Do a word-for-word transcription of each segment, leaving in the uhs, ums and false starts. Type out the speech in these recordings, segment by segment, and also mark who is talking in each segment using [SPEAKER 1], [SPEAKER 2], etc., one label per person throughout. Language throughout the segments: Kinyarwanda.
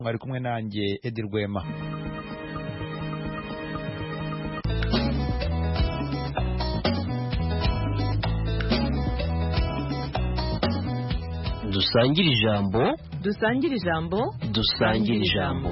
[SPEAKER 1] mwari kumwe nanjye Edi Rwema.
[SPEAKER 2] Dusangire ijambo,
[SPEAKER 3] dusangire ijambo,
[SPEAKER 2] dusangire ijambo.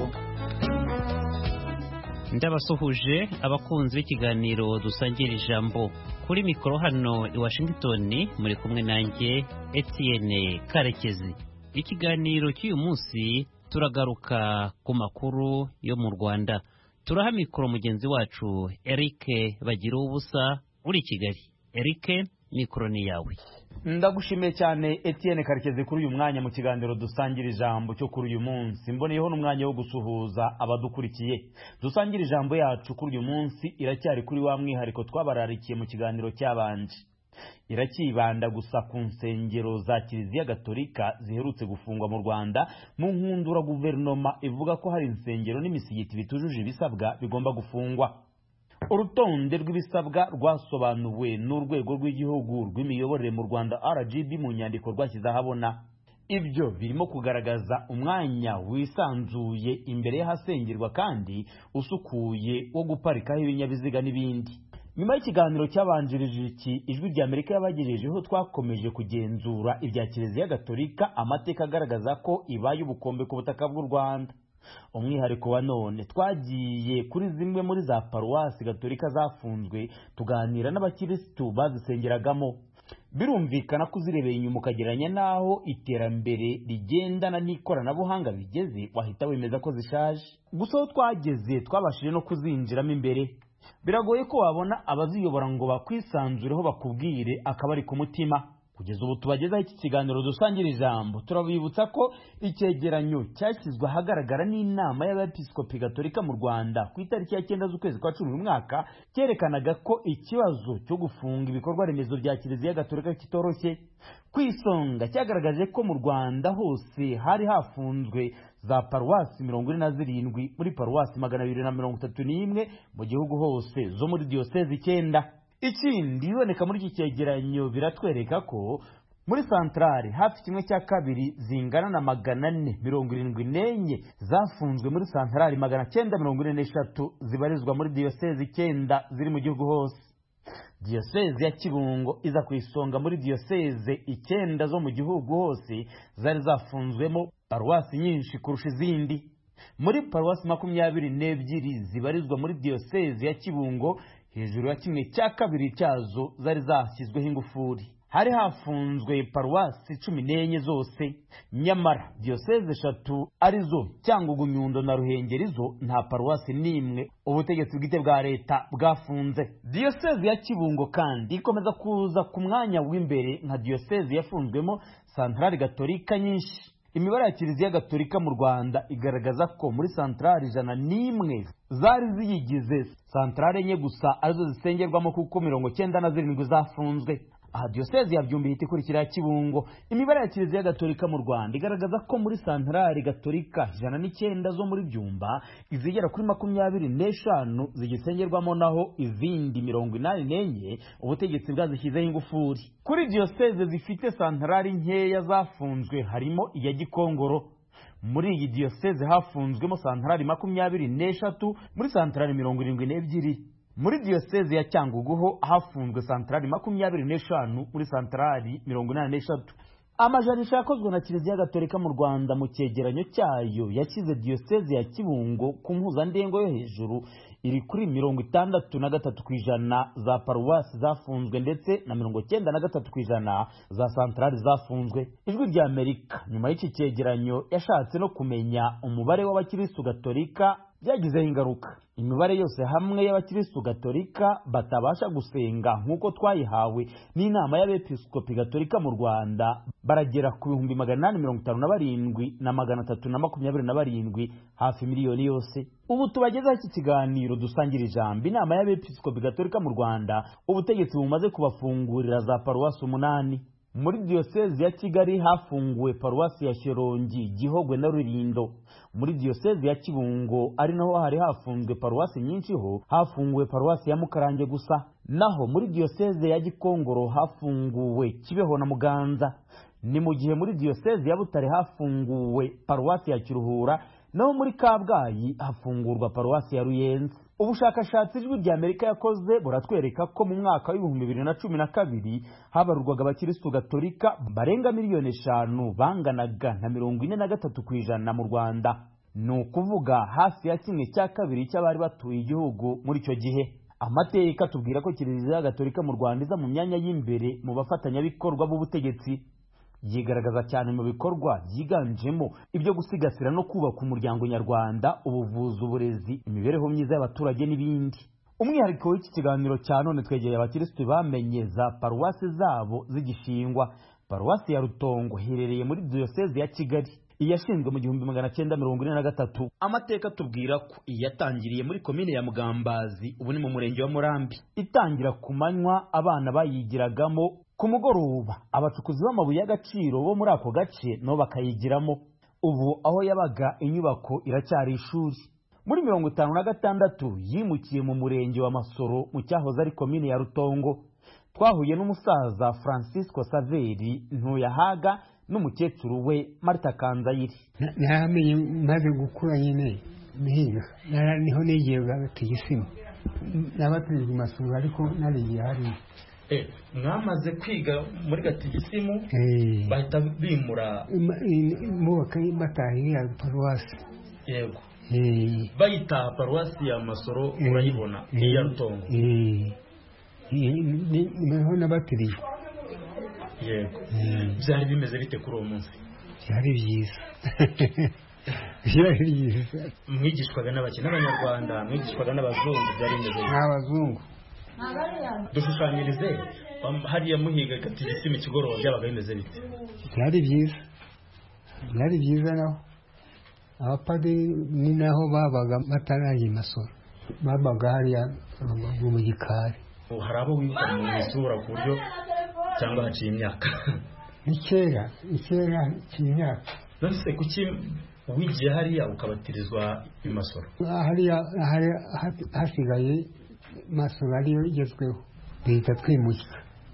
[SPEAKER 4] Ndabasuhuje abakunzi b'ikiganiro dusangira ijambo. Kuri mikoro hano i Washington muri kumwe nanjye Etienne Karekezi. Ikiganiro cy'uyu munsi turagaruka ku makuru yo mu Rwanda. Turaha mikoro mugenzi wacu Eric Bagira ubusa uri Kigali. Eric, mikoro ni yawe.
[SPEAKER 5] Ndagushimiye cyane Etienne Karekezi kuri uyu mwanya mu kiganiro dusangira ijambo cyo kuri uyu munsi. Mboneyeho n'umwanya wo gusuhuza abadukurikiye. Dusangira ijambo yacu kuri uyu munsi iracyari kuri wa mwihariko twabararikiye mu kiganiro cyabanje. Irakibanda gusa ku nsengero za Kiliziya Gatolika ziherutse gufungwa mu Rwanda mu nkundura guverinoma ivuga ko hari insengero n'imisigiti bitujuje ibisabwa bigomba gufungwa. Urutonde rw'ibisabwa rwasobanuwe n'urwego rw'igihugu rw'imiyoborere mu Rwanda R G B mu nyandiko rwashyize ahabona. Ibyo birimo kugaragaza umwanya wisanzuye imbere y'ahasengerwa kandi usukuye wo guparikaho ibinyabiziga n'ibindi. Nyuma y'ikiganiro cyabanjirije iki ijwi rya Amerika yabagejejeho twakomeje kugenzura ibya Kiliziya Gatolika, amateka agaragaza ko ibaye ubukombe ku butaka bw'u Rwanda. Umwihariko wa none twagiye kuri zimwe muri za paruwasi Gatolika zafunzwe tuganira n'abakirisitu bazisengeragamo. Birumvikana ko uzirebeye inyuma ukageranya naho iterambere rigendana n'ikoranabuhanga bigeze wahita wemeza ko zishaje. Gusa aho twageze twabashije no kuzinjiramo imbere. Biragoye ko wabona abaziyobora ngo bakwisanzureho bakubwire akabari ku mutima. Kugeza ubu tubagezaho iki kiganiro dusangira ijambo turabibutsa ko icyegeranyo cyashyizwe ahagaragara n'inama y'abepiskopi Gatolika mu Rwanda ku itariki ya cyenda z'ukwezi kwa cumi n'umwaka cyerekanaga ko ikibazo cyo gufunga ibikorwa remezo bya Kiliziya Gatolika kitoroshye. Kwisonga cyagaragaje ko mu Rwanda hose hari hafunzwe za paruwasi mirongo ine na zirindwi muri paruwasi magana abiri na mirongo itatu n'imwe mu gihugu hose zo muri diyosezi icyenda. Ikindi iboneka muri iki cyegeranyo biratwereka ko muri santrale hafi kimwe cya kabiri zingana na magana ane mirongo irindwi n'enye zafunzwe muri santrale magana cyenda mirongo ine n'eshatu zibarizwa muri diyosezi icyenda ziri mu gihugu hose. Diyosezi ya Kibungo iza ku isonga muri diyoseze icyenda zo mu gihugu hose zari zafunzwemo paruwasi nyinshi kurusha izindi. Muri paruwasi makumyabiri n'ebyiri zibarizwa muri diyosezi ya Kibungo, hejuru ya kimwe cya kabiri cyazo zari zashyizweho ingufuri. Hari hafunzwe paruwasi cumi n'enye zose, nyamara diyoseze eshatu arizo Cyangugu, Nyundo na Ruhengeri zo nta paruwasi n'imwe ubutegetsi bwite bwa leta bwafunze. Diyoseze ya Kibungo kandi ikomeza kuza ku mwanya w'imbere nka diyoseze yafunzwemo santrale Gatolika nyinshi. Imibare ya Kiliziya Gatolika mu Rwanda igaragaza ko muri santrale ijana n'imwe zari ziyigize santrale enye gusa arizo zisengerwamo kuko mirongo cyenda na zirindwi zafunzwe. Aha diyosezi ya Byumba ihita ikurikira ya Kibungo. Imibare ya Kiliziya Gatolika mu Rwanda igaragaza ko muri santrale Gatolika ijana n'icyenda zo muri Byumba izigera kuri makumyabiri n'eshanu zigisengerwamo, naho izindi mirongo inani n'enye ubutegetsi bwazishyizeho ingufuri. Kuri diyoseze zifite santrale nkeya zafunzwe harimo iya Gikongoro. Muri iyi diyoseze hafunzwemo santrale makumyabiri n'eshatu muri santrale mirongo irindwi n'ebyiri. Muri diyoseze ya Cyangugu ho hafunzwe santrale makumyabiri n'eshanu muri santrale mirongo inani n'eshatu. Amajanisha yakozwe na Kiliziya Gatolika mu Rwanda mu cyegeranyo cyayo yashyize diyoseze ya Kibungo ku mpuzandengo yo hejuru iri kuri mirongo itandatu na gatatu ku ijana za paruwasi zafunzwe ndetse na mirongo cyenda na gatatu ku ijana za santrale zafunzwe. Ijwi rya Amerika nyuma y'iki cyegeranyo yashatse no kumenya umubare w'abakirisitu Gatolika byagizeho ingaruka. Imibare yose hamwe y'abakirisitu Gatolika batabasha gusenga nk'uko twayihawe n'inama y'abepiskopi Gatolika mu Rwanda baragera ku bihumbi magana inani mirongo itanu na barindwi na magana atatu na makumyabiri na barindwi, hafi miliyoni yose. Ubu tubagezaho iki kiganiro dusangira ijambo. Inama y'abepiskopi Gatolika mu Rwanda ubutegetsi bumaze kubafungurira za paruwasi umunani. Muri diyosezi ya Kigali hafunguwe paruwasi ya Shyorongi, Gihogwe na Rulindo. Muri diyosezi ya Kibungo ari naho hari hafunzwe paruwasi nyinshi ho hafunguwe paruwasi ya Mukarange gusa. Naho muri diyosezi ya Gikongoro hafunguwe Kibeho na Muganza. Ni mu gihe muri diyosezi ya Butare hafunguwe paruwasi ya Kiruhura naho muri Kabgayi hafungurwa paruwasi ya Ruyenzi. Ubushakashatsi ijwi rya Amerika yakoze buratwereka ko mu mwaka w'ibihumbi bibiri na cumi na kabiri habarurwaga abakirisitu gatolika barenga miliyoni eshanu banganaga na mirongo ine na gatatu ku ijana mu Rwanda, ni ukuvuga hafi ya kimwe cya kabiri cy'abari batuye igihugu muri icyo gihe. Amateka tubwira ko Kiliziya Gatolika mu Rwanda iza mu myanya y'imbere mu bafatanyabikorwa b'ubutegetsi, yigaragaza cyane mu bikorwa byiganjemo ibyo gusigasira no kubaka umuryango nyarwanda, ubuvuzi, uburezi, imibereho myiza y'abaturage n'ibindi. Umwihariko w'iki kiganiro cya none twegeye abakirisitu bamenye za paruwasi zabo zigishingwa. Paruwasi ya Rutongo iherereye muri diyoseze ya Kigali, iyashinzwe mu gihumbi magana cyenda mirongo ine na gatatu. Amateka tubwira ko iyatangiriye muri komine ya Mugambazi, ubu ni mu murenge wa Murambi. Itangira ku manywa abana bayigiragamo, ku mugoroba abacukuzi b'amabuye y'agaciro bo muri ako gace no bakayigiramo. Ubu aho yabaga inyubako iracyari ishuri. Muri mirongo itanu na gatandatu yimukiye mu murenge wa Masoro mu cyahoze ari komine ya Rutongo. Twahuye n'umusaza Francisco Saveri Ntuyahaga n'umukecuru we Marta Kanzayiri.
[SPEAKER 3] Naramenye maze gukura nyine mihiga, niho nigiye gatigisimu nabatije Masoro ariko narigiye hari.
[SPEAKER 5] Eh, mwamaze kwiga muri gatigisimu bahita bimura
[SPEAKER 3] mu batahiye ya paruwasi.
[SPEAKER 5] Yego. Bayita paruwasi ya Masoro urayibona iya Rutongo.
[SPEAKER 3] Niho nabatiriye.
[SPEAKER 5] Yego. Byari bimeze bite kuri uwo munsi?
[SPEAKER 3] Byari byiza. Byari byiza.
[SPEAKER 5] Mwigishwaga n'abakene n'abanyarwanda, mwigishwaga n'abazungu, byari bimeze bite?
[SPEAKER 3] N'abazungu.
[SPEAKER 5] Dushushanyirize hariya muhiga gatigisimu ikigoroba byabaga bimeze bite?
[SPEAKER 3] Byari byiza. Byari byiza naho abapadiri ni naho babaga bataragiye Masoro, babaga hariya mu gikari.
[SPEAKER 5] Hari abo wibuka mu isura ku buryo cyangwa haciye imyaka?
[SPEAKER 3] Ni kera, ni kera haciye imyaka.
[SPEAKER 5] Nonese kuki wigiye hariya ukabatirizwa i Masoro?
[SPEAKER 3] Hariya hasigaye Masoro ariyo igezweho, duhita twimukira.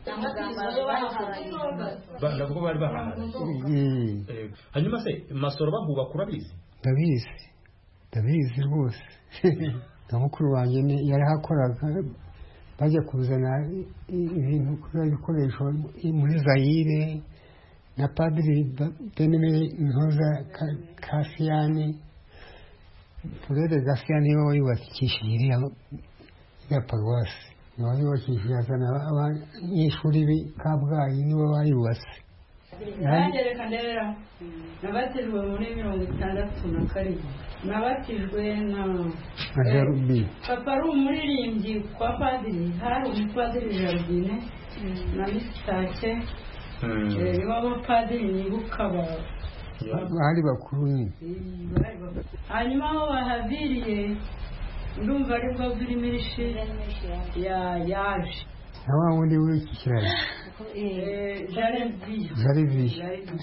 [SPEAKER 5] Nabwo bari bahari. Hanyuma se Masoro bahubaka urabizi?
[SPEAKER 3] Ndabizi, ndabizi rwose. Na mukuru wanjye yarahakoraga, bajya kuzana ibintu ibikoresho muri Zaire, na padiri Beneme Ntoza Kasiyani, Furere Gasiyani niwe wayubakishije iriya ya paruwasi, niwe wayubakishije azana abanyeshuri b'i Kabgayi niwe bayubatse.
[SPEAKER 6] Nanjye reka ndera nabatijwe muri mirongo itandatu na karindwi, nabatijwe na
[SPEAKER 3] Jarubi.
[SPEAKER 6] Papa ari umuririmbyi kwa padiri, hari umupadiri Jarubine na Misitake, nibo abapadiri nibuka
[SPEAKER 3] bari bakuru nyine.
[SPEAKER 6] Hanyuma aho bahaviriye ndumva aribwo Birimirishi yaje.
[SPEAKER 3] Nawa wundi w'iki kiraro?
[SPEAKER 6] Jarivi.
[SPEAKER 3] Jarivi.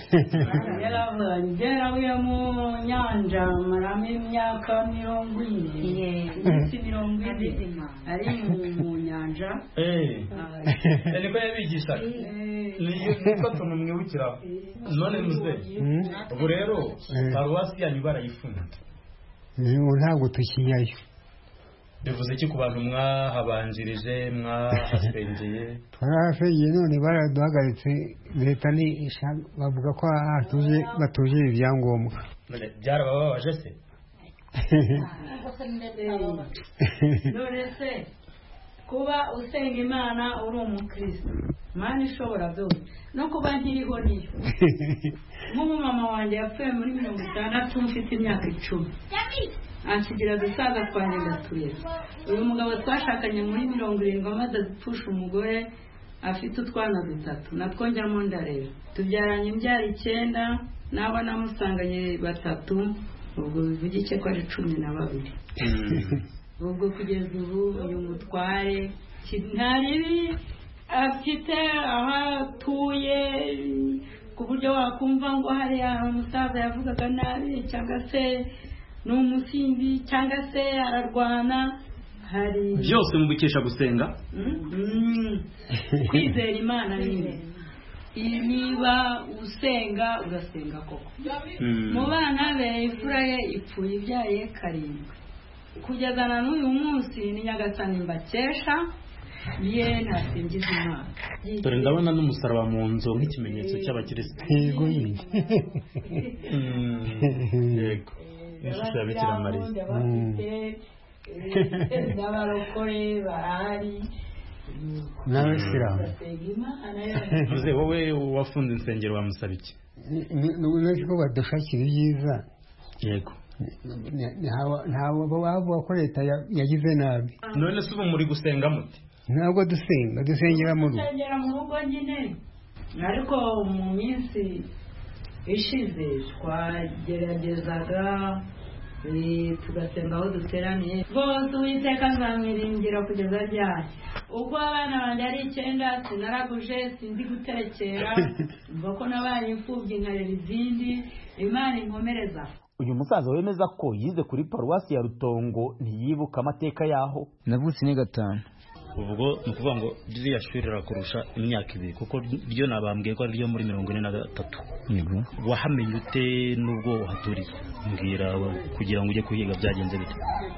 [SPEAKER 6] Yaravuye mu nyanja maramo imyaka mirongo ine. Iminsi mirongo ine ari mu nyanja.
[SPEAKER 5] Niko yabigishaga. Niko tumumwibukira. None muze. Ubu rero paruwasi yanyu barayifunga.
[SPEAKER 3] Ntabwo tukiyayo.
[SPEAKER 5] Bivuze iki ku bantu mwahabanjirije mwahasengeye?
[SPEAKER 3] Twarahasengeye none baraduhagaritse, leta ni bavuga ko hatuje batuje ibyangombwa.
[SPEAKER 5] Byarababaje se?
[SPEAKER 6] None se kuba usenga Imana uri umukristo, Imana ishobora byose, no kuba nkiriho niyo. Nk'ubu mama wanjye yapfuye muri mirongo itandatu mfite imyaka icumi, ansigira dusaza twanjye ndaturera. Uyu mugabo twashakanye muri mirongo irindwi amaze gupfusha umugore afite utwana dutatu, natwo njyamo ndareba. Tubyaranye imbyaro icyenda, nabo namusanganye batatu, ubwo bivuga iki ko ari cumi na babiri. Ubwo kugeza ubu uyu mutware nta ribi afite aho atuye, ku buryo wakumva ngo hariya umusaza yavugaga nabi cyangwa se ni umusimbi cyangwa se ararwana. Hari
[SPEAKER 5] byose mubikesha gusenga,
[SPEAKER 6] kwizera Imana nyine. niba usenga urasenga koko. Mu bana be imfura ye ipfuye ibyaye karindwi kugeza na n'uyu munsi ni Nyagasani mbakesha ye ntasingiza Imana.
[SPEAKER 5] Dore ndabona n'umusaraba mu nzu nk'ikimenyetso cy'abakirisitu.
[SPEAKER 3] Yego nyine.
[SPEAKER 5] Yego. Ishusho ya Bikira Mariya.
[SPEAKER 6] N'abarokore barahari.
[SPEAKER 3] N'abasilamu.
[SPEAKER 5] Muze wowe wafunze insengero wamusaba iki?
[SPEAKER 3] Ni ko badushakira ibyiza.
[SPEAKER 5] Yego.
[SPEAKER 3] Ntabwo bavuga ko leta yagize nabi.
[SPEAKER 5] None se ubu muri gusenga muti?
[SPEAKER 3] Ntabwo dusenga dusengera mu rugo.
[SPEAKER 6] Dusengera mu rugo nyine. Ariko mu minsi ishize twageragezaga tugasenga aho duteraniye rwose Uwiteka nzamwiringira kugeza ryari. Ubwo abana banjye ari icyenda sinaraguje sinzi guterekera mva ko nabaye imfubyi nkarera izindi Imana inkomereza.
[SPEAKER 5] Uyu musaza wemeza ko yize kuri paruwasi ya Rutongo ntiyibuka amateka yaho.
[SPEAKER 1] Navutse ni gatanu.
[SPEAKER 5] Ubwo ni ukuvuga ngo ririya shuri rirakurusha imyaka ibiri kuko ryo nabambwiye ko ari ryo muri mirongo ine na gatatu.
[SPEAKER 1] Yego.
[SPEAKER 5] Wahamenye ute n'ubwo uhaturiye? Mbwira kugira ngo ujye kuhiga byagenze bite?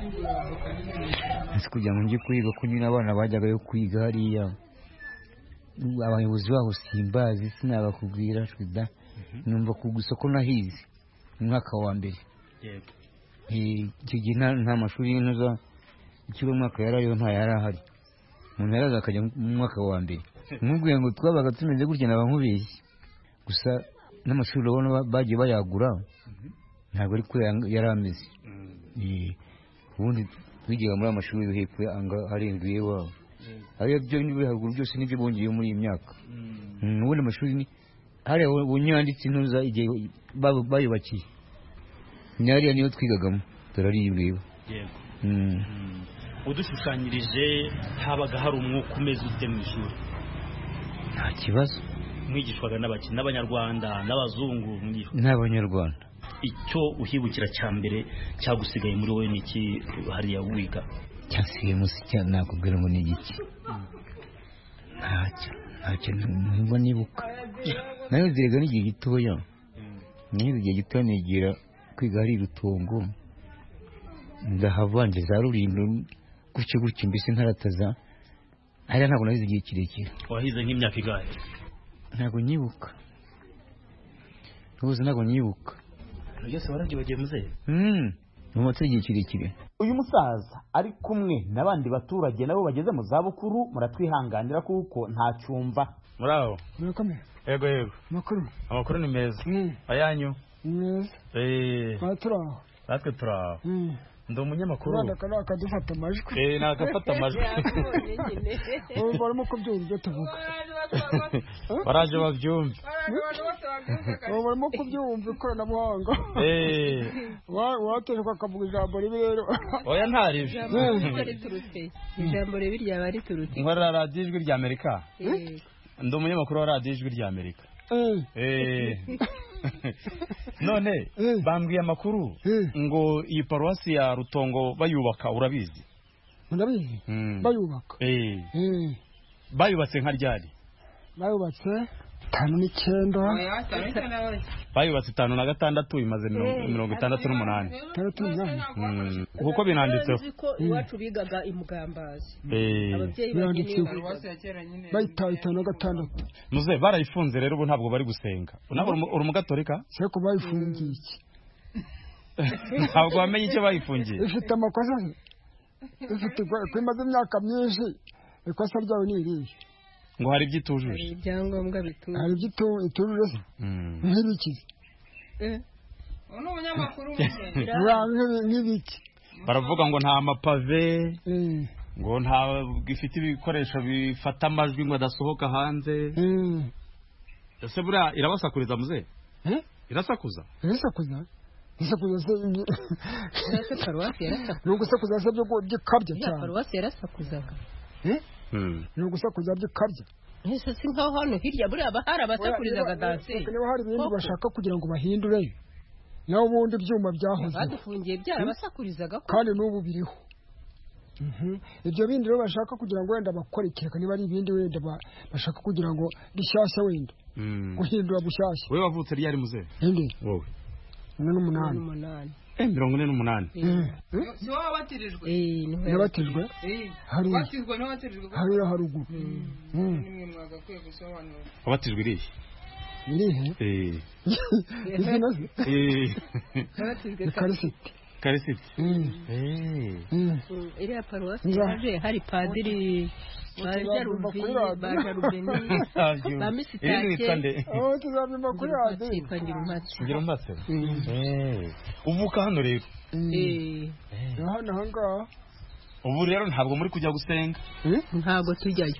[SPEAKER 1] Ese kugira ngo njye kwiga ko nyine abana bajyaga yo kwiga hariya abayobozi baho simbazi sinabakubwira shwida numva ku gusoko nahize umwaka wa mbere.
[SPEAKER 5] Yego.
[SPEAKER 1] Icyo gihe nta mashuri y'intuza ikigo umwaka yarayo nta yarahari. Umuntu yaraza akajya mu mwaka wa mbere. Nkubwiye ngo twabaga tumeze gutya nabankubeshye. Gusa n'amashuri urabona bagiye bayagura ntabwo ari ko yarameze. Ubundi twigiga muri amashuri hepfo anga arenduye wabo. Ariyo byo nibi haruguru byose nibyo bongeye muri iyi myaka. Ubundi amashuri ni hari ubunyanditse intuza igihe bayubakiye. Nyariya niyo twigagamo turari ibwiwe.
[SPEAKER 5] Yego. Udushushanyirije habaga hari umwuka umeze ute mu ishuri?
[SPEAKER 1] Nta kibazo.
[SPEAKER 5] Mwigishwaga n'abaki n'abanyarwanda n'abazungu
[SPEAKER 1] n'abanyarwanda.
[SPEAKER 5] Icyo uhibukira cya mbere cyagusigaye muri wowe niki hariya wiga?
[SPEAKER 1] Cyasigaye musi cyane nakubwira ngo ni igiki. Ntacyo ntacyo numva nibuka. Nayo zirega n'igihe gitoya. Niyo igihe gitoya nigira kwiga hari Rutongo. Ndahavanje za Rulindo gutyo gutyo mbese ntarataza. Hariya ntabwo nahize igihe kirekire.
[SPEAKER 5] Wahize nk'imyaka igahe?
[SPEAKER 1] Ntabwo nyibuka. Rwose ntabwo nyibuka.
[SPEAKER 5] Byose warabyibagiye muzehe?
[SPEAKER 1] Mm. Umutse igihe kirekire.
[SPEAKER 5] Uyu musaza ari kumwe n'abandi baturage nabo bageze mu za bukuru muratwihanganira kuko nta cyumva. Muraho.
[SPEAKER 3] Murakomeye.
[SPEAKER 5] Yego yego.
[SPEAKER 3] Makuru.
[SPEAKER 5] Amakuru ni meza.
[SPEAKER 3] Mm.
[SPEAKER 5] Ayanyu?
[SPEAKER 3] Meza.
[SPEAKER 5] Eh.
[SPEAKER 3] Patro.
[SPEAKER 5] Natwe turaho.
[SPEAKER 3] Mm.
[SPEAKER 5] Ndi umunyamakuru.
[SPEAKER 3] Rwanda kana akadufata amajwi.
[SPEAKER 5] Eh nakafata amajwi.
[SPEAKER 3] Ubu barimo kubyumva ibyo tuvuga.
[SPEAKER 5] Baraje babyumva.
[SPEAKER 3] Ubu barimo kubyumva ikoranabuhanga.
[SPEAKER 5] Eh.
[SPEAKER 3] Watereka akavuga ijambo ribi rero.
[SPEAKER 5] Oya ntarivyo.
[SPEAKER 7] Ijambo ribi ryaba riturutse.
[SPEAKER 5] Nkora radio ijwi rya Amerika.
[SPEAKER 7] Eh.
[SPEAKER 5] Ndi umunyamakuru wa radio ijwi rya Amerika.
[SPEAKER 3] Eh.
[SPEAKER 5] Eh. None bambwiye amakuru ngo iyi paruwasi ya Rutongo bayubaka urabizi?
[SPEAKER 3] Ndabizi. Bayubaka.
[SPEAKER 5] Eh. Bayubatse nka ryari?
[SPEAKER 3] Bayubatse tanu n'icyenda.
[SPEAKER 5] Bayubatse tanu na gatandatu imaze mirongo itandatu n'umunani.
[SPEAKER 3] Tandatu n'umunani.
[SPEAKER 5] Kuko binanditseho.
[SPEAKER 7] Ko iwacu bigaga imugambazi.
[SPEAKER 5] Eh.
[SPEAKER 7] Ababyeyi bagiye
[SPEAKER 3] bayita itanu na gatandatu.
[SPEAKER 5] Muze barayifunze rero ubu ntabwo bari gusenga. Nabo uri umugatolika?
[SPEAKER 3] Se ko bayifungiye iki?
[SPEAKER 5] Ntabwo wamenye icyo bayifungiye.
[SPEAKER 3] Ifite amakosa. Ifite kwimaze imyaka myinshi. Ikosa ryawe ni irihe?
[SPEAKER 5] Ngo hari ibyitujuje.
[SPEAKER 7] Ibyangombwa bituje.
[SPEAKER 3] Hari ibyitujuje. Nk'ibiki?
[SPEAKER 7] Eh.
[SPEAKER 6] Ono umunyamakuru
[SPEAKER 3] nk'ibiki?
[SPEAKER 5] Baravuga ngo nta mapave.
[SPEAKER 3] Eh.
[SPEAKER 5] Ngo nta gifite ibikoresho bifata amajwi ngo adasohoka hanze.
[SPEAKER 3] Mm.
[SPEAKER 5] Ese bura irabasakuriza muze?
[SPEAKER 3] Eh?
[SPEAKER 5] Irasakuza?
[SPEAKER 3] Irasakuza? Isakuza se
[SPEAKER 7] Ese paruwasi yarasakuza.
[SPEAKER 3] Nuko sakuza se byo gikabye cyane.
[SPEAKER 7] Paruwasi yarasakuzaga.
[SPEAKER 3] Eh?
[SPEAKER 5] Mm.
[SPEAKER 3] Nuko sakuza byikabye.
[SPEAKER 7] Ese si nkaho hano hirya buri abahari abasakurizaga danse.
[SPEAKER 3] Niba hari ibindi bashaka kugira ngo bahindure. Naho ubundi byuma byahoze.
[SPEAKER 7] Badufungiye byarabasakurizaga
[SPEAKER 3] kandi n'ubu biriho.
[SPEAKER 8] ibyo bindi rero bashaka kugira ngo wenda bakore kereka niba ari ibindi wenda bashaka kugira ngo rishyashya wenda guhindura bushyashya.
[SPEAKER 5] Wowe wavutse ryari muzehe?
[SPEAKER 8] Indi
[SPEAKER 5] wowe
[SPEAKER 8] ine n'umunani
[SPEAKER 5] eh mirongo ine n'umunani.
[SPEAKER 7] Si wowe wabatirijwe?
[SPEAKER 8] Eh nabatijwe hari
[SPEAKER 7] wabatijwe no watirijwe
[SPEAKER 8] hari haruguru.
[SPEAKER 7] Nimwe mwagakwiye gusobanura.
[SPEAKER 5] Wabatijwe irihe?
[SPEAKER 8] Irihe?
[SPEAKER 5] Eh
[SPEAKER 8] izina
[SPEAKER 5] eh
[SPEAKER 7] nabatijwe
[SPEAKER 8] Karisiti.
[SPEAKER 5] Karisiti.
[SPEAKER 7] Eh iriya paruwasi yaje hari padiri bajarubini bamisitake
[SPEAKER 8] oh tuzabima kuri ade
[SPEAKER 5] ngira umatse eh uvuka hano rero
[SPEAKER 7] eh
[SPEAKER 8] hano hanga
[SPEAKER 5] ubu rero ntabwo muri kujya gusenga
[SPEAKER 7] ntabwo tujyayo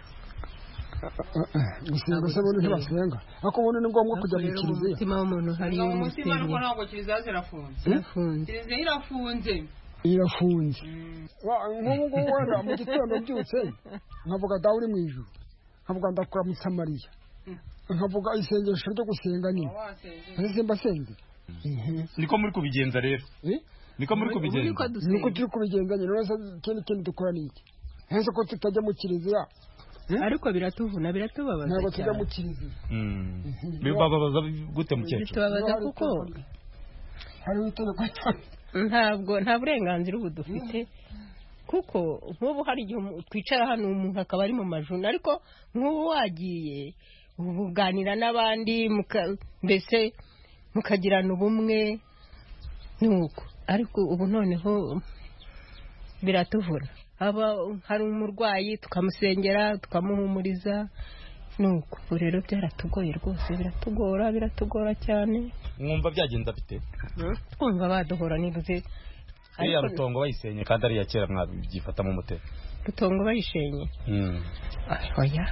[SPEAKER 8] gusenga se bone ntibasenga ako bone ni ngombwa kujya mu kiliziya
[SPEAKER 7] umutima w'umuntu hari
[SPEAKER 9] umutima ariko ntabwo kiliziya zirafunze kiliziya irafunze
[SPEAKER 8] irafunze nk'ubu ngubu wenda mu gitondo byutse nkavuga dawe uri mu ijuru nkavuga ndakuramutsa Mariya nkavuga isengesho ryo gusenga nyine ese mbasenge
[SPEAKER 5] niko muri kubigenza rero niko muri kubigenza
[SPEAKER 8] niko turi kubigenza nyine rwose kindi kindi dukora niki ese ko tutajya mu kiliziya
[SPEAKER 7] ariko biratuvuna biratubabaza
[SPEAKER 8] ntabwo tujya mu kiliziya
[SPEAKER 5] bibabaza gute mukecuru?
[SPEAKER 7] Bitubabaza kuko
[SPEAKER 8] hari itegeko
[SPEAKER 7] ntabwo nta burenganzira ubu dufite kuko nk'ubu hari igihe twicara hano umuntu akaba ari mu majuna ariko nk'ubu wagiye uganira n'abandi mbese mukagirana ubumwe nuko ariko ubu noneho biratuvuna aba hari umurwayi tukamusengera tukamuhumuriza nuko rero byaratugoye rwose biratugora biratugora cyane.
[SPEAKER 5] Mwumva byagenza bite?
[SPEAKER 7] Twumva baduhora nibuze
[SPEAKER 5] ariya rutongo bayisenye kandi ari ya kera mwabyifata mu mutwe.
[SPEAKER 7] Rutongo bayishenye
[SPEAKER 5] mm
[SPEAKER 7] oya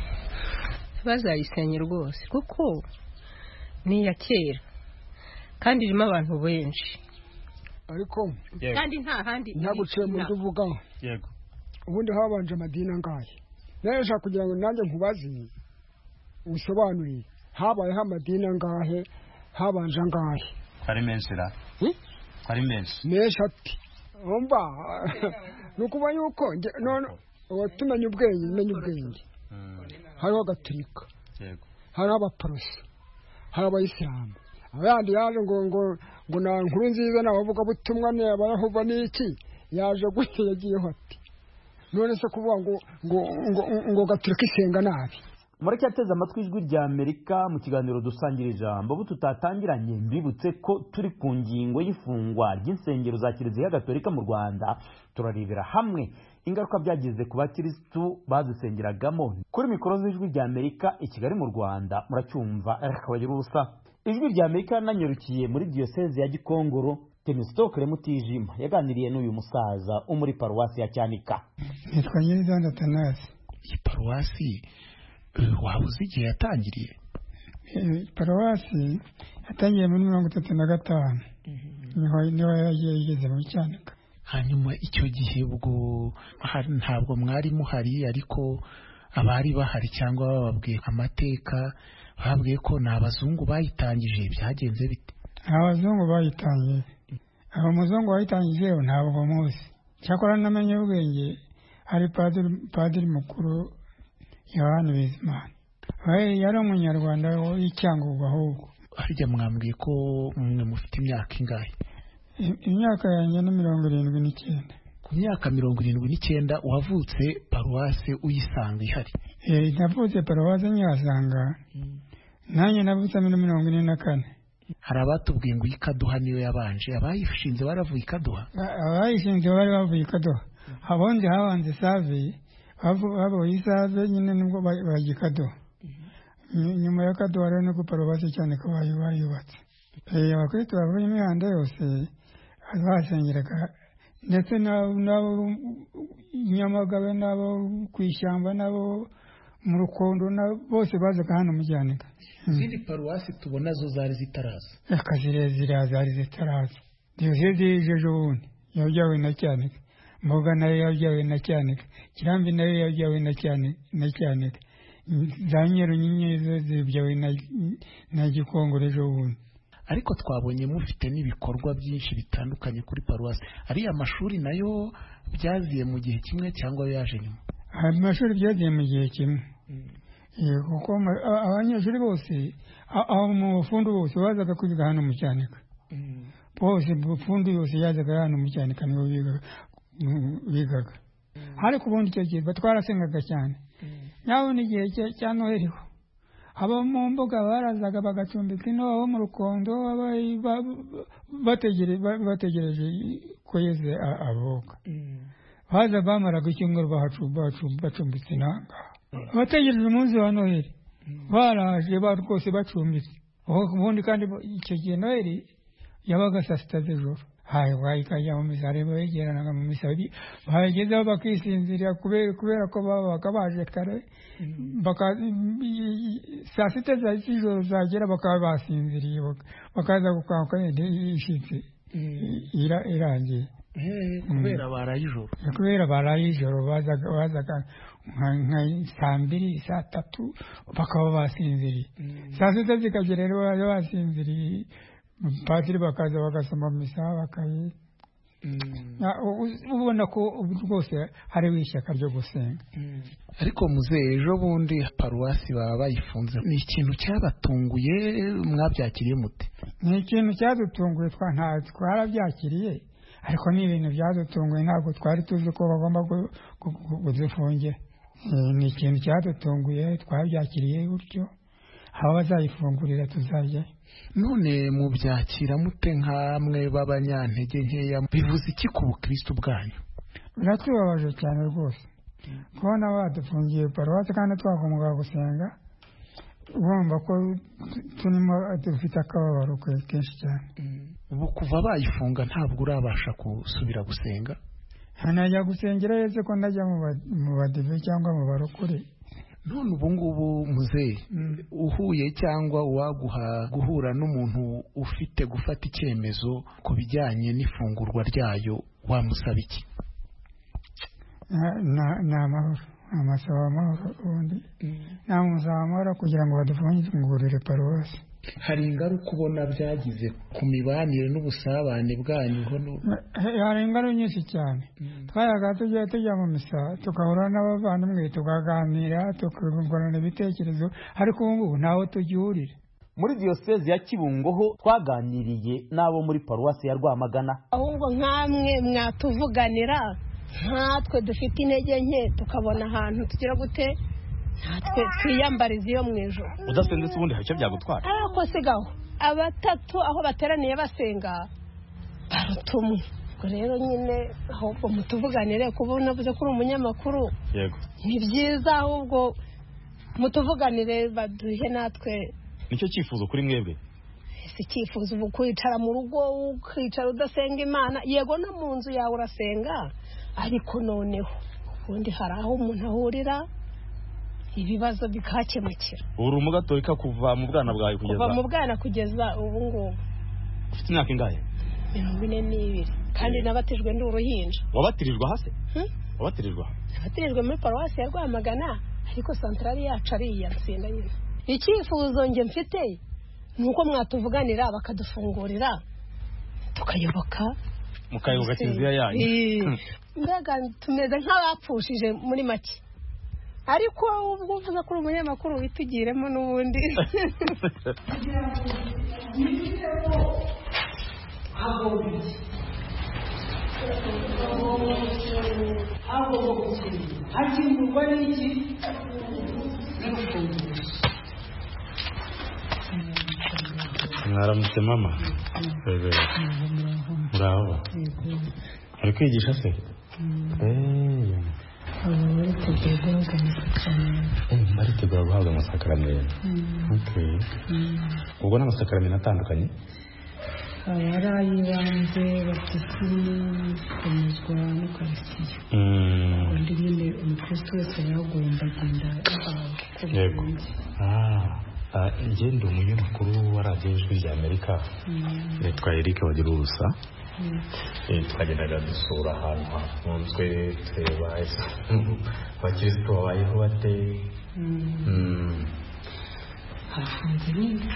[SPEAKER 7] bazayisenye rwose kuko ni ya kera kandi irimo abantu benshi
[SPEAKER 8] ariko
[SPEAKER 7] kandi nta handi
[SPEAKER 8] ntaguciye mu tuvuga
[SPEAKER 5] yego
[SPEAKER 8] ubundi habanje amadini angahe nayo nshaka kugira ngo nanjye nkubaze usobanurire habayeho amadini angahe habanje angahe
[SPEAKER 5] ari menshi ra ari menshi
[SPEAKER 8] menshi ati umva nukuba yuko none watumenya ubwenge menye ubwenge hariho Gatolika
[SPEAKER 5] yego
[SPEAKER 8] hari abaporoso hari abayisilamu abandi yaje ngo ngo ngo na nkuru nziza nabavuga butumwa ne abayahova niki yaje gute yagiyeho ati none se kuvuga ngo ngo ngo Gatolika isenga nabi.
[SPEAKER 5] Mureke ateze amatwi ijwi rya Amerika mu kiganiro dusangira ijambo bu tutatangiranye mbibutse ko turi ku ngingo y'ifungwa ry'insengero za Kiliziya Gatolika mu Rwanda turaribira hamwe ingaruka byagize ku bakirisitu bazisengeragamo. Kuri mikoro z'ijwi rya Amerika i Kigali mu Rwanda muracyumva akabagira ubusa. Ijwi rya Amerika nanyerukiye muri diocese ya Gikongoro. Temistokle Mutijima yaganiriye n'uyu musaza umuri paruwasi ya Cyanika.
[SPEAKER 3] Nitwa Nyirizanda Athanase.
[SPEAKER 10] Iyi paruwasi wabuze igihe yatangiriye?
[SPEAKER 3] Paruwasi yatangiye muri mirongo itatu na gatanu niho niho yagiye igeze mu Cyanika.
[SPEAKER 10] Hanyuma icyo gihe ubwo ntabwo mwari muhari ariko abari bahari cyangwa bababwiye amateka babwiye ko n'abazungu bayitangije byagenze bite?
[SPEAKER 3] Abazungu bayitangiye aba muzungu wayitangije ntabwo bamuzi cyakora namenye ubwenge hari padiri padiri mukuru Yohani Bizimana we yari umunyarwanda w'Icyangugu ahubwo.
[SPEAKER 10] Harya mwambwiye ko mwe mufite imyaka ingahe?
[SPEAKER 3] Imyaka yanjye ni mirongo irindwi n'icyenda.
[SPEAKER 10] Ku myaka mirongo irindwi n'icyenda wavutse paruwase uyisanga ihari?
[SPEAKER 3] Eh navutse paruwase nyasanga nanjye navutse muri mirongo ine na kane.
[SPEAKER 10] Hari abatubwiye ngo ikaduha niyo yabanje abayishinze baravuye ikaduha?
[SPEAKER 3] Abayishinze bari bavuye ikaduha abonje habanze save abo isave nyine nibwo bagikaduha nyuma ya kaduha rero no kuparuwasi cyane ko bayubatse. Eh abakristo bavuye imihanda yose basengeraga ndetse nabo Nyamagabe nabo kwishyamba nabo mu Rukondo bose bazaga hano mu Cyanika.
[SPEAKER 10] Izindi paruwasi tubona zo zari zitaraza?
[SPEAKER 3] Akazire zari zitaraza. Diocese y'Ejo bundi yabyawe na Cyanika. Mboga nayo yabyawe na Cyanika. Kirambi nayo yabyawe na Cyanika na Cyanika. Zanyeru nyinyezo zibyawe na na Gikongoro Ejo bundi.
[SPEAKER 10] ariko twabonye mufite n'ibikorwa byinshi bitandukanye kuri paruwasi. Ariya mashuri nayo byaziye mu gihe kimwe cyangwa yaje nyuma?
[SPEAKER 3] Amashuri byaziye mu gihe kimwe kuko abanyeshuri bose aho mu bufundu bose bazaga kwiga hano mu Cyanika, bose bufundu yose yazaga hano mu Cyanika niho bigaga. Ariko ubundi icyo gihe batwarasengaga cyane, naho n'igihe cya Noheli abo mu mbuga barazaga bagacumbika ino abo mu Rukondo bategereje ko Yesu avuka. Baza bamaraga icyumweru bacumbitse inanga bategereje umunsi wa Noheli, baraje rwose bacumbitse. Ubundi kandi icyo gihe Noheli yabaga saa sita z'ijoro, ikajya mu misa, begeranaga mu misa, bagezeho bakisinzirira kubera ko babaga baje kare, saa sita z'ijoro zagera bakaba basinziriye, bakaza gukanguka ishitse irangiye
[SPEAKER 10] kubera baraye ijoro.
[SPEAKER 3] Kubera baraye ijoro bazaga nka saa mbiri saa tatu bakaba basinziriye, saa sita zikagera rero basinziriye, padiri bakaza bagasoma misa bakayi. Ubona ko rwose hariho ishyaka ryo gusenga.
[SPEAKER 10] Ariko muzehe, ejo bundi paruwasi baba bayifunze, ni ikintu cyabatunguye mwabyakiriye mute?
[SPEAKER 3] Ni ikintu cyadutunguye, twarabyakiriye, ariko ni ibintu byadutunguye, ntabwo twari tuzi ko bagomba kuzifungira. Ni ikintu cyadutunguye, twabyakiriye gutyo, aho bazayifungurira tuzajya.
[SPEAKER 10] None mubyakira mute nk'amwe b'abanyantege nkeya? Bivuze iki ku bukristo bwanyu?
[SPEAKER 3] Biratubabaje cyane rwose kubona badufungiye paruwasi kandi twagombwa gusenga, urumva ko turimo dufite akababaro kenshi cyane.
[SPEAKER 10] Ubu kuva bayifunga ntabwo urabasha gusubira gusenga?
[SPEAKER 3] Najya gusengera Yesu ko ndajya mu badive cyangwa mu barokore.
[SPEAKER 10] None ubu ngubu muzehe, uhuye cyangwa uwaguha guhura n'umuntu ufite gufata icyemezo ku bijyanye n'ifungurwa ryayo, wamusaba iki?
[SPEAKER 3] Ni amahoro, amasaba amahoro, ubundi namusaba amahoro kugira ngo badufungurire paruwasi.
[SPEAKER 10] Hari ingaruka ubona byagize ku mibanire n'ubusabane bwanyu?
[SPEAKER 3] Hari ingaruka nyinshi cyane. Twayaga tujya tujya mu misa tukahura n'abavandimwe tukaganira tukungurana ibitekerezo, ariko ubu ngubu ntaho tugihurira.
[SPEAKER 5] Muri diyosezi ya Kibungo ho twaganiriye n'abo muri paruwasi ya Rwamagana.
[SPEAKER 7] Ahubwo nkamwe mwatuvuganira, nkatwe dufite intege nke tukabona ahantu tugira gute natwe twiyambariza iyo mu ijoro.
[SPEAKER 5] Udasenze se ubundi hacyo byagutwara?
[SPEAKER 7] Ariko sigaho abatatu aho bateraniye basenga barutumwe. Ubwo rero nyine ahubwo mutuvuganire, kuba unavuze ko uri umunyamakuru.
[SPEAKER 5] Yego,
[SPEAKER 7] ni byiza, ahubwo mutuvuganire baduhe natwe.
[SPEAKER 5] Nicyo cyifuzo kuri mwebwe?
[SPEAKER 7] Si cyifuzo ubu kwicara mu rugo ukicara udasenga Imana. Yego no mu nzu yawe urasenga, ariko noneho ubundi hari aho umuntu ahurira ibibazo bikakemukira.
[SPEAKER 5] Uri umugatolika kuva mu bwana bwawe kugeza?
[SPEAKER 7] Kuva mu bwana kugeza ubu ngubu.
[SPEAKER 5] Ufite imyaka ingahe?
[SPEAKER 7] mirongo ine n'ibiri, kandi nabatijwe ndi uruhinja.
[SPEAKER 5] Wabatirijwe hase? Wabatirijwe?
[SPEAKER 7] Nabatirijwe muri paruwasi ya Rwamagana, ariko santrali yacu ari iya Nsinda nyine. Icyifuzo nge mfite ni uko mwatuvuganira bakadufungurira tukayoboka,
[SPEAKER 5] mukayoboka kiliziya yanyu.
[SPEAKER 7] Mbega tumeze nk'abapfushije muri make, ariko ubwo uvuga ko uri umunyamakuru witugiremo n'ubundi.
[SPEAKER 6] hakingurwa n'iki?
[SPEAKER 5] Mwaramutse mama. Muraho. Ari kwigisha se? Eh. Baritegura guhabwa amasakaramentu. Okay. Ubwo n'amasakaramentu atandukanye?
[SPEAKER 11] Hari ay'ibanze, batisiri, komezwa n'ukarisitiya. Undi nyine umukristo wese yagomba agenda ahabwa.
[SPEAKER 5] Yego. Ah, njye ndi umunyamakuru wa radiyo ijwi rya Amerika. Nitwa Eric Bagirusa. Twagendaga dusura ahantu hafunzwe tureba abakirisitu babayeho bate.
[SPEAKER 11] Hafunze nyine.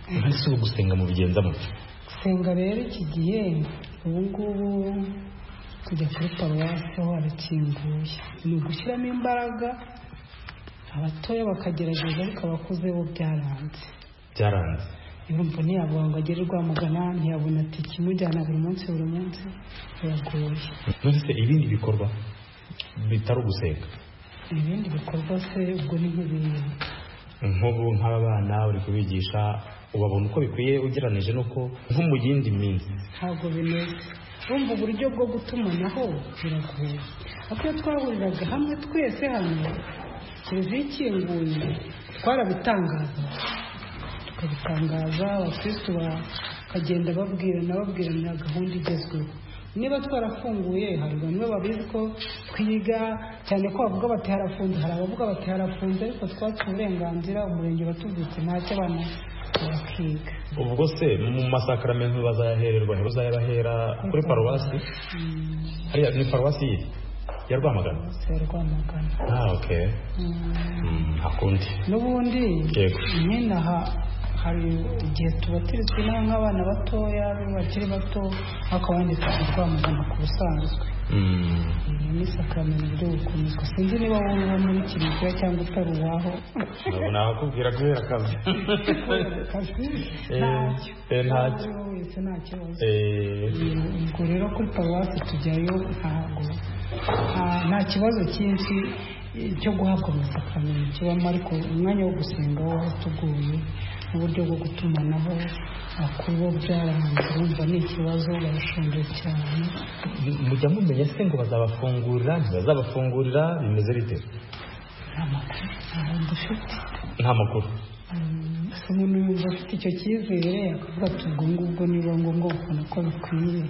[SPEAKER 5] ese ubu gusenga mu bigenza mu
[SPEAKER 11] gusenga rero iki gihe ubu ngubu kujya kuri paruwasi ho harakinguye ni ugushyiramo imbaraga abatoya bakagerageza ariko abakuze bo byaranze
[SPEAKER 5] byaranze
[SPEAKER 11] urumva ntiyabona ngo agere Rwamagana ntiyabona tiki imujyana buri munsi buri munsi biragoye
[SPEAKER 5] none ibindi bikorwa bitari ugusenga
[SPEAKER 11] ibindi bikorwa se ubwo ni nk'ibintu
[SPEAKER 5] nk'ubu nk'abana uri kubigisha ubabona uko bikwiye ugereranije nuko nko mu yindi minsi
[SPEAKER 11] ntabwo bimeze urumva uburyo bwo gutumanaho biragoye ariko iyo twahuriraga hamwe twese hano kiliziya ikinguye twarabitangaza tukabitangaza abakristo bakagenda babwirana babwirana gahunda igezweho niba twarafunguye hari bamwe babizi ko twiga cyane ko bavuga bati harafunze hari abavuga bati harafunze ariko twatse uburenganzira umurenge batuvutse ntacyo abana bakiga
[SPEAKER 5] ubwo se mu masakaramentu bazayahererwa bazayabahera kuri paruwasi hariya ni paruwasi ya Rwamagana
[SPEAKER 11] ya Rwamagana
[SPEAKER 5] ah okay hakundi
[SPEAKER 11] n'ubundi
[SPEAKER 5] yego
[SPEAKER 11] nyine aha hari igihe tubatirizwa nk'abana batoya bakiri bato bakabandika Rwamagana ku busanzwe ni sakamento byo gukomezwa sinzi niba wowe wo muri kiliziya cyangwa utari uwaho
[SPEAKER 5] nabona bakubwira kubera akazi
[SPEAKER 11] ntacyo ntacyo wese ntacyo ubwo rero kuri paruwasi tujyayo ntabwo nta kibazo cyinshi cyo guhabwa amasakamento kibamo ariko umwanya wo gusenga wo tuguye uburyo bwo gutumanaho akuru byaranze urumva ni ikibazo barashonje cyane
[SPEAKER 5] mujya mumenya se ngo bazabafungurira ntibazabafungurira bimeze bite nta makuru
[SPEAKER 11] umuntu yumva afite icyo cyizere akavuga ati ubwo ngubwo niba ngombwa ukabona ko bikwiye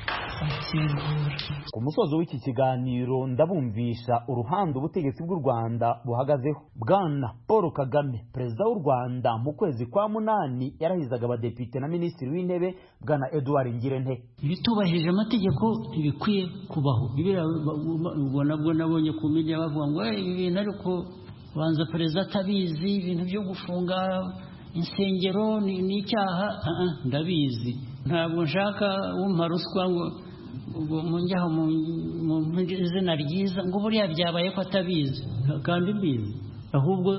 [SPEAKER 5] ku musozo w'iki kiganiro ndabumvisha uruhande ubutegetsi bw'u Rwanda buhagazeho. Bwana Paul Kagame perezida w'u Rwanda mu kwezi kwa munani yarahizaga abadepite na minisitiri w'intebe Bwana Edouard Ngirente.
[SPEAKER 12] Ibitubahirije amategeko ntibikwiye kubaho. Ubona bwo nabonye ku media bavuga ngo ibi bintu ariko banza perezida atabizi ibintu byo gufunga insengero ni icyaha. Ndabizi ntabwo nshaka wumpa ruswa ngo munjyaho mu izina ryiza ngo buriya byabaye ko atabizi kandi mbizi ahubwo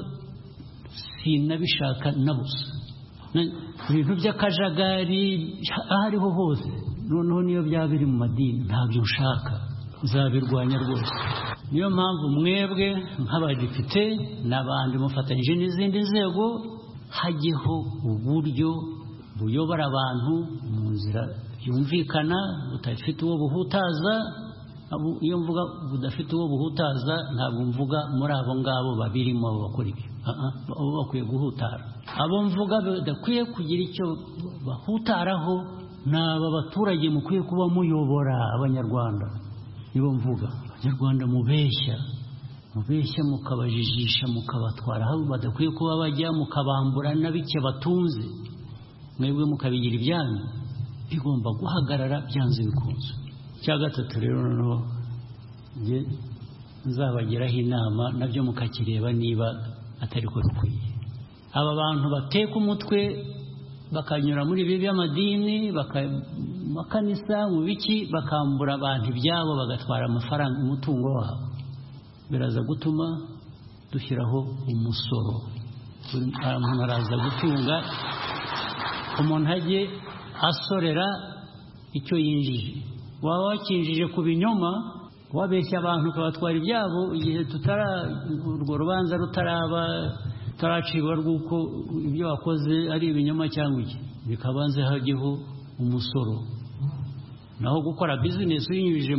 [SPEAKER 12] sinabishaka na busa ibintu by'akajagari aho ariho hose noneho niyo byaba biri mu madini ntabyo nshaka uzabirwanya rwose. niyo mpamvu mwebwe nk'abadepite n'abandi mufatanyije n'izindi nzego hajyeho uburyo buyobora abantu mu nzira yumvikana budafite uwo buhutaza. Iyo mvuga budafite uwo buhutaza ntabwo mvuga muri abo ngabo babirimo bakora ibyo abo bakwiye guhutara. Abo mvuga badakwiye kugira icyo bahutaraho n'aba baturage mukwiye kuba muyobora abanyarwanda. nibo mvuga abanyarwanda mubeshya mubeshya mukabajijisha mukabatwara aho badakwiye kuba bajya mukabambura na bike batunze mwebwe mukabigira ibyanyu bigomba guhagarara byanze bikunze. Cya gatatu rero noneho nge nzabagiraho inama nabyo mukakireba niba atari ko bikwiye. Aba bantu bateka umutwe bakanyura muri ibi by'amadini bakanisa mu biki bakambura abantu ibyabo bagatwara amafaranga umutungo wabo biraza gutuma dushyiraho umusoro. Umuntu araza gutunga umuntu ajye asorera icyo yinjije. Waba wakinjije ku binyoma wabeshya abantu ukabatwara ibyabo igihe tutara urwo rubanza rutaraba taracibwa rw'uko ibyo wakoze ari ibinyoma cyangwa iki bikabanze hajyeho umusoro. Naho gukora business uyinyujije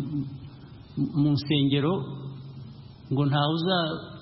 [SPEAKER 12] mu nsengero ngo ntawuza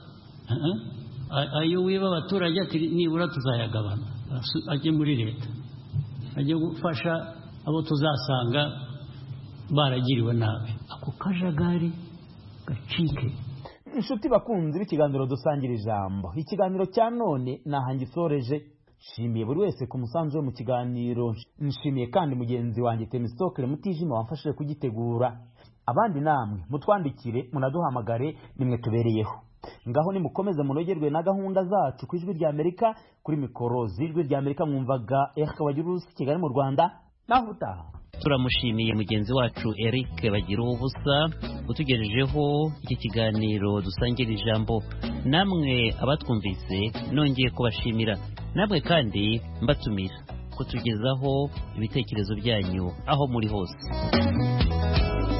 [SPEAKER 12] ayo wiba abaturage ati nibura tuzayagabana ajye muri leta ajye gufasha abo tuzasanga baragiriwe nabi. Ako kajagari gacike.
[SPEAKER 5] Inshuti bakunzi b'ikiganiro dusangira ijambo, ikiganiro cya none nahangisoreje. Nshimiye buri wese ku musanzu we mu kiganiro. Nshimiye kandi mugenzi wanjye Temistokle Mutijima wamfashije kugitegura. Abandi namwe mutwandikire munaduhamagare nimwe tubereyeho. ngaho nimukomeze munogerwe na gahunda zacu ku ijwi rya Amerika. Kuri mikoro z'ijwi rya Amerika mwumvaga Eric Bagiruwubusa Kigali mu Rwanda. Naho utaha
[SPEAKER 4] turamushimiye mugenzi wacu Eric Bagiruwubusa utugejejeho iki kiganiro dusangira ijambo. Namwe abatwumvise nongeye kubashimira, namwe kandi mbatumira kutugezaho ibitekerezo byanyu aho muri hose.